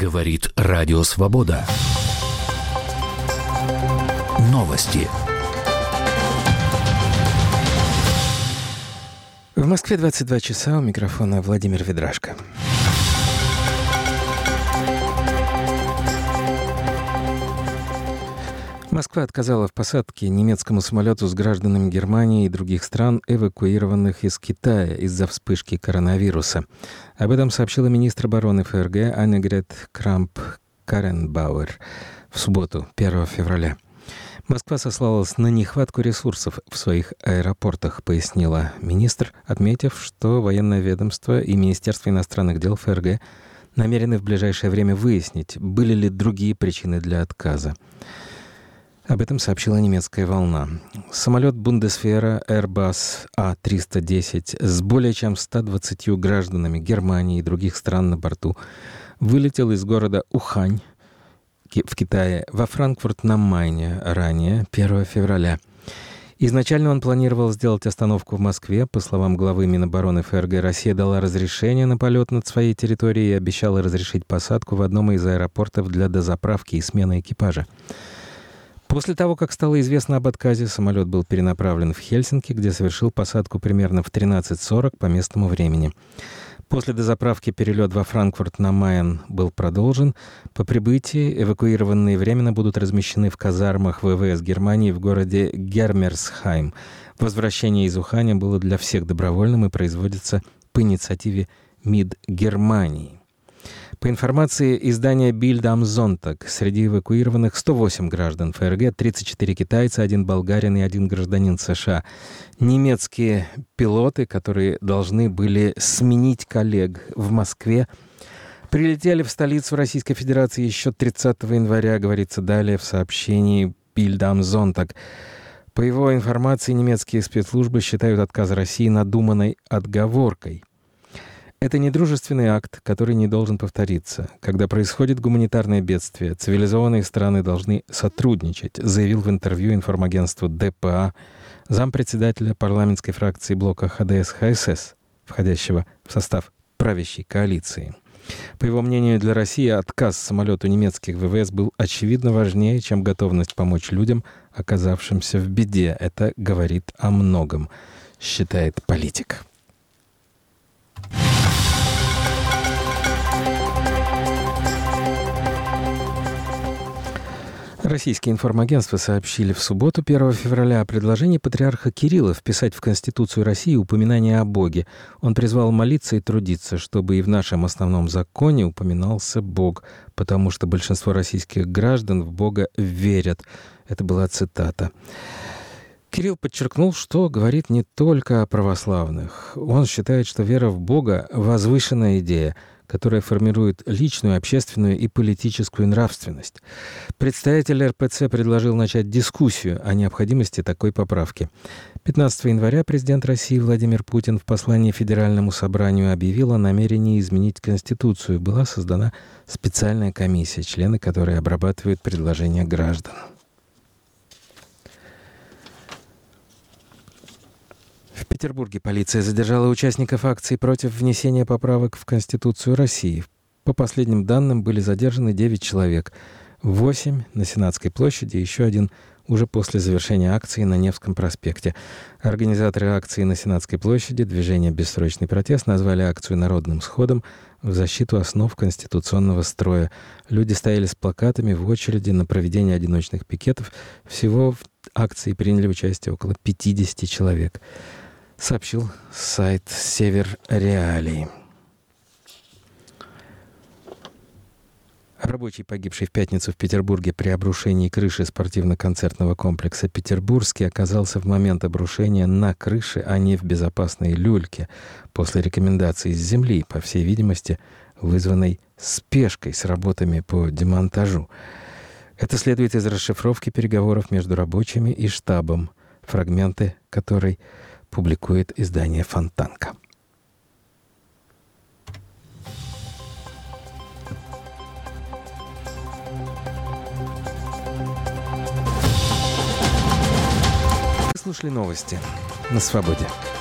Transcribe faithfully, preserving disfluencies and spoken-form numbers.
Говорит Радио Свобода. Новости. В Москве двадцать два часа, у микрофона Владимир Ведрашко. Москва отказала в посадке немецкому самолету с гражданами Германии и других стран, эвакуированных из Китая из-за вспышки коронавируса. Об этом сообщила министр обороны ФРГ Аннегрет Крамп-Карренбауэр в субботу, первого февраля. Москва сослалась на нехватку ресурсов в своих аэропортах, пояснила министр, отметив, что военное ведомство и Министерство иностранных дел ФРГ намерены в ближайшее время выяснить, были ли другие причины для отказа. Об этом сообщила немецкая «Волна». Самолет Бундесвера Airbus А триста десять с более чем ста двадцатью гражданами Германии и других стран на борту вылетел из города Ухань в Китае во Франкфурт на Майне ранее, первого февраля. Изначально он планировал сделать остановку в Москве. По словам главы Минобороны ФРГ, Россия дала разрешение на полет над своей территорией и обещала разрешить посадку в одном из аэропортов для дозаправки и смены экипажа. После того, как стало известно об отказе, самолет был перенаправлен в Хельсинки, где совершил посадку примерно в тринадцать сорок по местному времени. После дозаправки перелет во Франкфурт на Майен был продолжен. По прибытии эвакуированные временно будут размещены в казармах ВВС Германии в городе Гермерсхайм. Возвращение из Уханя было для всех добровольным и производится по инициативе МИД Германии. По информации издания Bild am Sonntag, среди эвакуированных сто восемь граждан ФРГ, тридцать четыре китайца, один болгарин и один гражданин США. Немецкие пилоты, которые должны были сменить коллег в Москве, прилетели в столицу Российской Федерации еще тридцатого января, говорится далее в сообщении Bild am Sonntag. По его информации, немецкие спецслужбы считают отказ России надуманной отговоркой. Это недружественный акт, который не должен повториться. Когда происходит гуманитарное бедствие, цивилизованные страны должны сотрудничать, заявил в интервью информагентству ДПА зампредседателя парламентской фракции блока ХДС-ХСС, входящего в состав правящей коалиции. По его мнению, для России отказ самолету немецких ВВС был очевидно важнее, чем готовность помочь людям, оказавшимся в беде. Это говорит о многом, считает политик. Российские информагентства сообщили в субботу, первого февраля, о предложении патриарха Кирилла вписать в Конституцию России упоминание о Боге. Он призвал молиться и трудиться, чтобы и в нашем основном законе упоминался Бог, потому что большинство российских граждан в Бога верят. Это была цитата. Кирилл подчеркнул, что говорит не только о православных. Он считает, что вера в Бога — возвышенная идея, которая формирует личную, общественную и политическую нравственность. Представитель эр пэ цэ предложил начать дискуссию о необходимости такой поправки. пятнадцатого января президент России Владимир Путин в послании Федеральному собранию объявил о намерении изменить Конституцию. Была создана специальная комиссия, члены которой обрабатывают предложения граждан. В Петербурге полиция задержала участников акции против внесения поправок в Конституцию России. По последним данным, были задержаны девять человек. восемь на Сенатской площади, еще один уже после завершения акции на Невском проспекте. Организаторы акции на Сенатской площади, движение «Бессрочный протест», назвали акцию народным сходом в защиту основ конституционного строя. Люди стояли с плакатами в очереди на проведение одиночных пикетов. Всего в акции приняли участие около пятидесяти человек, сообщил сайт «Север Реалии». Рабочий, погибший в пятницу в Петербурге при обрушении крыши спортивно-концертного комплекса «Петербургский», оказался в момент обрушения на крыше, а не в безопасной люльке, после рекомендаций с земли, по всей видимости, вызванной спешкой с работами по демонтажу. Это следует из расшифровки переговоров между рабочими и штабом, фрагменты которой публикует издание «Фонтанка». Вы слушали новости на Свободе.